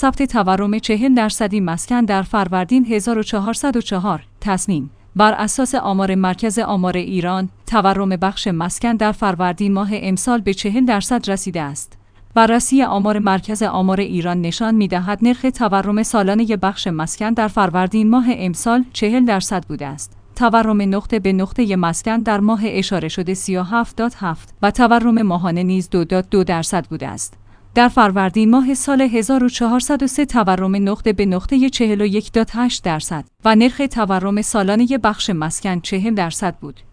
ثبت تورم 40% مسکن در فروردین 1404. تصمیم بر اساس آمار مرکز آمار ایران، تورم بخش مسکن در فروردین ماه امسال به 40% رسیده است. بررسی آمار مرکز آمار ایران نشان می‌دهد نرخ تورم سالانه بخش مسکن در فروردین ماه امسال 40% بوده است. تورم نقطه به نقطه مسکن در ماه اشاره شده 37.7 و تورم ماهانه نیز 2.2% بوده است. در فروردین ماه سال 1403 تورم نقطه به نقطه 41.8% و نرخ تورم سالانه بخش مسکن 40% بود.